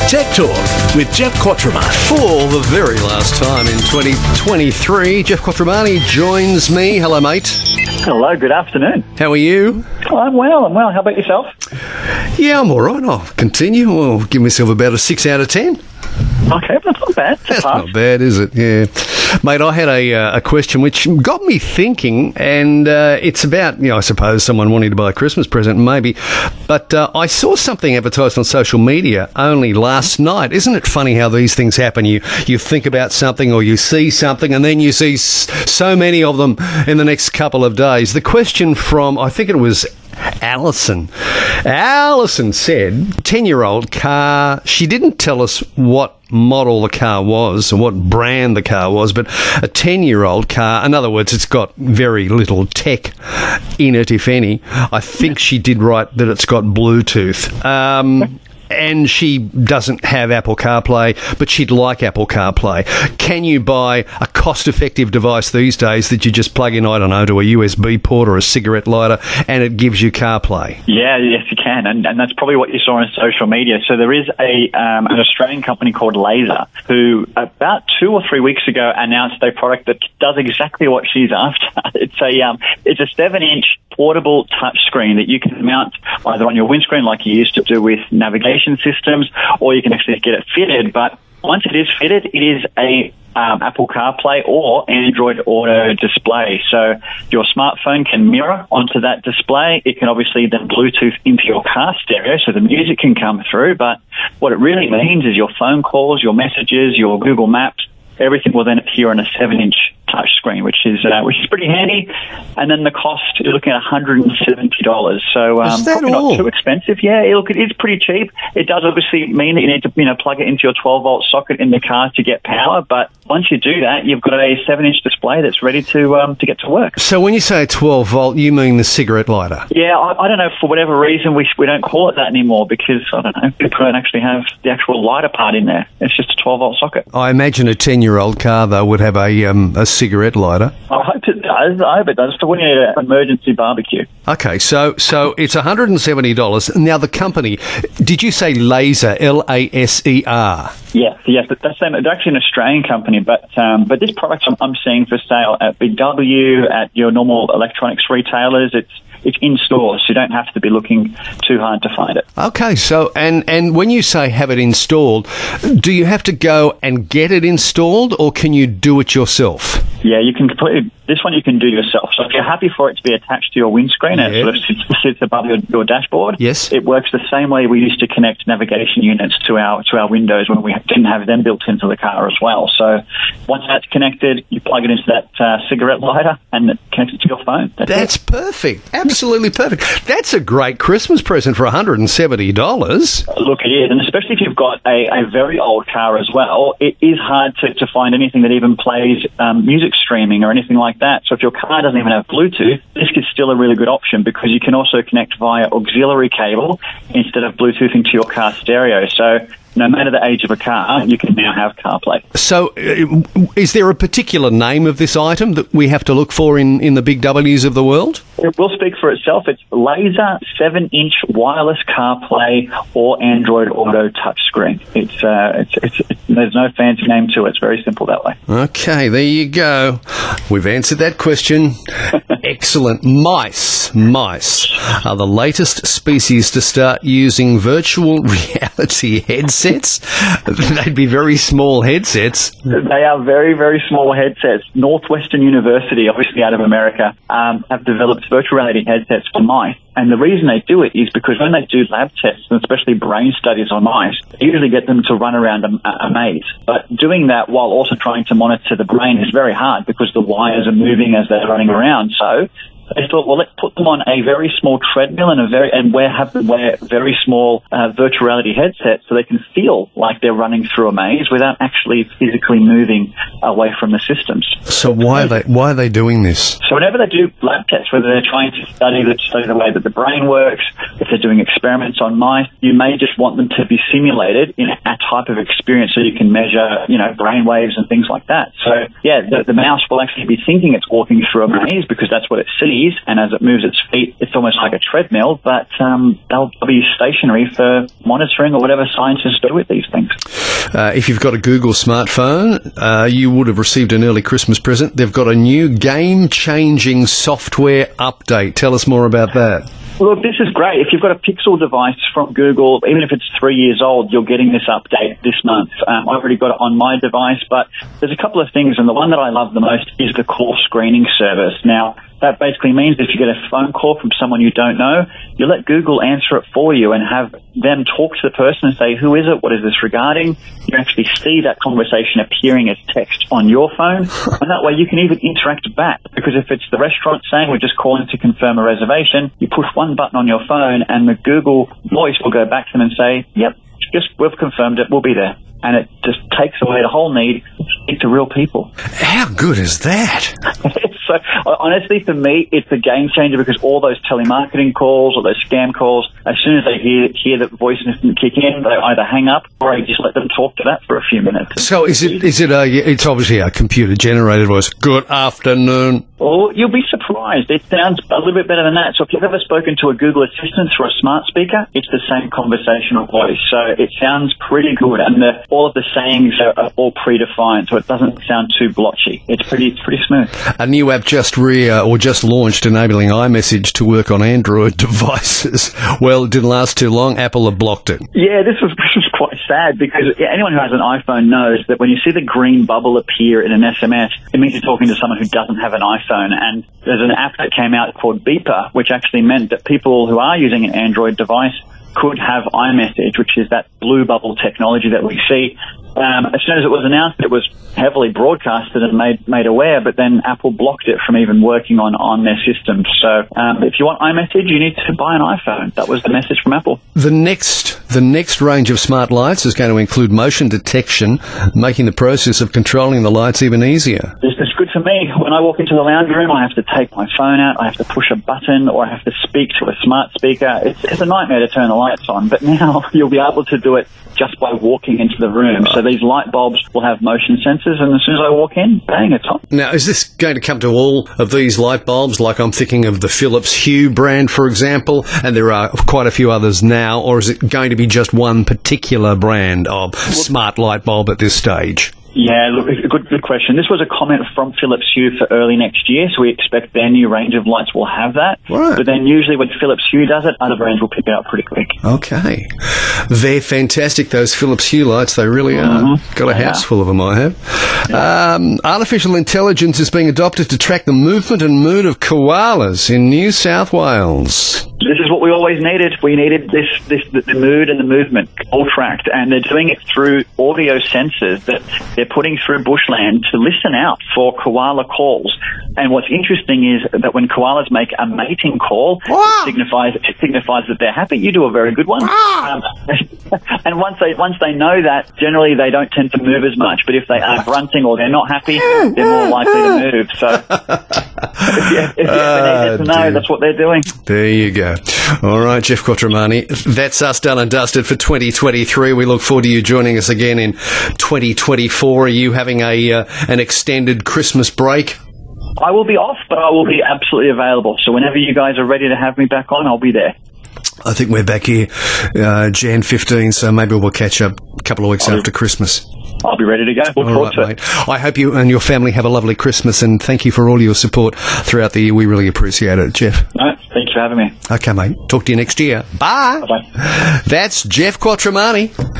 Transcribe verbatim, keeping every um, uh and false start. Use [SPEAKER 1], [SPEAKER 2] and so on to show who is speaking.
[SPEAKER 1] Tech Talk with Jeff Quattromani.
[SPEAKER 2] For the very last time in twenty twenty-three, Jeff Quattromani joins me. Hello, mate.
[SPEAKER 3] Hello, good afternoon.
[SPEAKER 2] How are you?
[SPEAKER 3] Oh, I'm well, I'm well. How about yourself?
[SPEAKER 2] Yeah, I'm all right. I'll continue. I'll give myself about a six out of ten.
[SPEAKER 3] Okay, that's not bad. That's,
[SPEAKER 2] that's not bad, is it? Yeah. Mate, I had a uh, a question which got me thinking, and uh, it's about, you know, I suppose someone wanting to buy a Christmas present, maybe. But uh, I saw something advertised on social media only last night. Isn't it funny how these things happen? You you think about something or you see something, and then you see s- so many of them in the next couple of days. The question from, I think it was Alison. Alison said, ten-year-old car. She didn't tell us what model the car was or what brand the car was, but a ten-year-old car. In other words, it's got very little tech in it, if any. I think she did write that it's got Bluetooth. Um... And she doesn't have Apple CarPlay, but she'd like Apple CarPlay. Can you buy a cost-effective device these days that you just plug in, I don't know, to a U S B port or a cigarette lighter, and it gives you CarPlay?
[SPEAKER 3] Yeah, yes, you can, and, and that's probably what you saw on social media. So there is a um, an Australian company called Laser who about two or three weeks ago announced a product that does exactly what she's after. It's a um, it's a seven-inch portable touchscreen that you can mount either on your windscreen like you used to do with navigation systems, or you can actually get it fitted. But once it is fitted, it is a um, Apple CarPlay or Android Auto display. So your smartphone can mirror onto that display. It can obviously then Bluetooth into your car stereo so the music can come through. But what it really means is your phone calls, your messages, your Google Maps, everything will then appear on a seven-inch touch screen, which is uh, which is pretty handy. And then the cost, you're looking at one hundred seventy dollars. So um, probably all? Not too expensive. Yeah, look, it is pretty cheap. It does obviously mean that you need to, you know, plug it into your twelve-volt socket in the car to get power. But once you do that, you've got a seven-inch display that's ready to um, to get to work.
[SPEAKER 2] So when you say twelve-volt, you mean the cigarette lighter?
[SPEAKER 3] Yeah, I, I don't know. For whatever reason, we we don't call it that anymore because, I don't know, people don't actually have the actual lighter part in there. It's just a twelve-volt socket.
[SPEAKER 2] I imagine a ten-year-old car, though, would have a um, a cigarette lighter.
[SPEAKER 3] I hope it does. I hope it does. For when you need an emergency barbecue.
[SPEAKER 2] Okay, so so it's one hundred seventy dollars. Now, the company, did you say Laser, L A S E R?
[SPEAKER 3] Yes, yes. That's it's actually an Australian company, but um, but this product I'm, I'm seeing for sale at Big W, at your normal electronics retailers. It's It's in stores, so you don't have to be looking too hard to find it.
[SPEAKER 2] Okay, so, and, and when you say have it installed, do you have to go and get it installed, or can you do it yourself?
[SPEAKER 3] Yeah, you can completely, this one you can do yourself. So if you're happy for it to be attached to your windscreen, yeah. and it sort of sits, sits above your, your dashboard,
[SPEAKER 2] yes,
[SPEAKER 3] it works the same way we used to connect navigation units to our to our windows when we didn't have them built into the car as well. So once that's connected, you plug it into that uh, cigarette lighter, and it connects it to your phone. That's,
[SPEAKER 2] that's perfect. Absolutely perfect. That's a great Christmas present for one hundred seventy dollars.
[SPEAKER 3] Look, it is, and especially if you've got a, a very old car as well, it is hard to, to find anything that even plays um, music streaming or anything like that. So if your car doesn't even have Bluetooth, this is still a really good option because you can also connect via auxiliary cable instead of Bluetooth into your car stereo. So no matter the age of a car, you can now have CarPlay.
[SPEAKER 2] So uh, is there a particular name of this item that we have to look for in, in the big W's of the world?
[SPEAKER 3] It will speak for itself. It's Laser seven-inch wireless CarPlay or Android Auto touchscreen. It's, uh, it's, it's, it's there's no fancy name to it. It's very simple that way.
[SPEAKER 2] Okay, there you go. We've answered that question. Excellent. Mice, mice are the latest species to start using virtual reality headsets. They'd be very small headsets.
[SPEAKER 3] They are very, very small headsets. Northwestern University, obviously out of America, um, have developed virtual reality headsets for mice. And the reason they do it is because when they do lab tests, and especially brain studies on mice, they usually get them to run around a, a maze. But doing that while also trying to monitor the brain is very hard because the wires are moving as they're running around. So they thought, well, let's put them on a very small treadmill and a very and wear have them wear very small uh, virtual reality headsets so they can feel like they're running through a maze without actually physically moving away from the systems.
[SPEAKER 2] So why are they why are they doing this?
[SPEAKER 3] So whenever they do lab tests, whether they're trying to study the, study the way that the brain works, if they're doing experiments on mice, you may just want them to be simulated in a type of experience so you can measure, you know, brain waves and things like that. So yeah, the, the mouse will actually be thinking it's walking through a maze because that's what it's seeing. freeze, and as it moves its feet, it's almost like a treadmill, but um, they'll be stationary for monitoring or whatever scientists do with these things.
[SPEAKER 2] Uh, if you've got a Google smartphone, uh, you would have received an early Christmas present. They've got a new game-changing software update. Tell us more about that.
[SPEAKER 3] Look, this is great. If you've got a Pixel device from Google, even if it's three years old, you're getting this update this month. Um, I've already got it on my device, but there's a couple of things, and the one that I love the most is the call screening service. Now, that basically means if you get a phone call from someone you don't know, you let Google answer it for you and have them talk to the person and say, who is it? What is this regarding? You actually see that conversation appearing as text on your phone, and that way you can even interact back, because if it's the restaurant saying we're just calling to confirm a reservation, you push one button on your phone and the Google voice will go back to them and say, yep, just we've confirmed it, we'll be there. And it just takes away the whole need to speak to real people.
[SPEAKER 2] How good is that?
[SPEAKER 3] So, honestly, for me, it's a game changer, because all those telemarketing calls or those scam calls, as soon as they hear hear that voice doesn't kick in, they either hang up or I just let them talk to that for a few minutes.
[SPEAKER 2] So is it is it a, it's obviously a computer-generated voice. Good afternoon.
[SPEAKER 3] Oh, you'll be surprised. It sounds a little bit better than that. So if you've ever spoken to a Google Assistant through a smart speaker, it's the same conversational voice. So it sounds pretty good, and the, all of the sayings are, are all predefined, so it doesn't sound too blotchy. It's pretty, it's pretty smooth.
[SPEAKER 2] A new app just re uh, or just launched enabling iMessage to work on Android devices. Well, it didn't last too long. Apple have blocked it.
[SPEAKER 3] Yeah, this was, this was quite sad, because anyone who has an iPhone knows that when you see the green bubble appear in an S M S, it means you're talking to someone who doesn't have an iPhone. And there's an app that came out called Beeper, which actually meant that people who are using an Android device could have iMessage, which is that blue bubble technology that we see. Um, as soon as it was announced, it was heavily broadcasted and made made aware, but then Apple blocked it from even working on, on their system. So um, if you want iMessage, you need to buy an iPhone. That was the message from Apple.
[SPEAKER 2] The next the next range of smart lights is going to include motion detection, making the process of controlling the lights even easier.
[SPEAKER 3] This is good for me. When I walk into the lounge room, I have to take my phone out, I have to push a button, or I have to speak to a smart speaker. It's, it's a nightmare to turn the lights on, but now you'll be able to do it just by walking into the room. So these light bulbs will have motion sensors, and as soon as I walk in, bang, it's on.
[SPEAKER 2] Now, is this going to come to all of these light bulbs? Like I'm thinking of the Philips Hue brand, for example, and there are quite a few others now, or is it going to be just one particular brand of smart light bulb at this stage?
[SPEAKER 3] Yeah, look, good, good question. This was a comment from Philips Hue for early next year, so we expect their new range of lights will have that.
[SPEAKER 2] Right.
[SPEAKER 3] But then usually when Philips Hue does it, other brands will pick it up pretty quick.
[SPEAKER 2] Okay. They're fantastic, those Philips Hue lights. They really are.
[SPEAKER 3] Mm-hmm.
[SPEAKER 2] Got a house full of them, I have. Yeah. Um, artificial intelligence is being adopted to track the movement and mood of koalas in New South Wales.
[SPEAKER 3] This is what we always needed. We needed this, this the, the mood and the movement all tracked, and they're doing it through audio sensors that they're putting through bushland to listen out for koala calls. And what's interesting is that when koalas make a mating call, it signifies it signifies that they're happy. You do a very good one. Um, and once they once they know that, generally they don't tend to move as much. But if they are grunting or they're not happy, they're more likely to move. So if you, if you ever need to know, that's what they're doing.
[SPEAKER 2] There you go. All right, Jeff Quattromani, that's us done and dusted for twenty twenty-three. We look forward to you joining us again in twenty twenty-four. Are you having a uh, an extended Christmas break?
[SPEAKER 3] I will be off, but I will be absolutely available. So whenever you guys are ready to have me back on, I'll be there.
[SPEAKER 2] I think we're back here uh, January fifteenth, so maybe we'll catch up a couple of weeks I'll after be, Christmas.
[SPEAKER 3] I'll be ready to go. Look forward to it.
[SPEAKER 2] I hope you and your family have a lovely Christmas, and thank you for all your support throughout the year. We really appreciate it, Jeff.
[SPEAKER 3] No, thanks for having me.
[SPEAKER 2] Okay, mate. Talk to you next year. Bye.
[SPEAKER 3] Bye-bye.
[SPEAKER 2] That's Jeff Quattromani.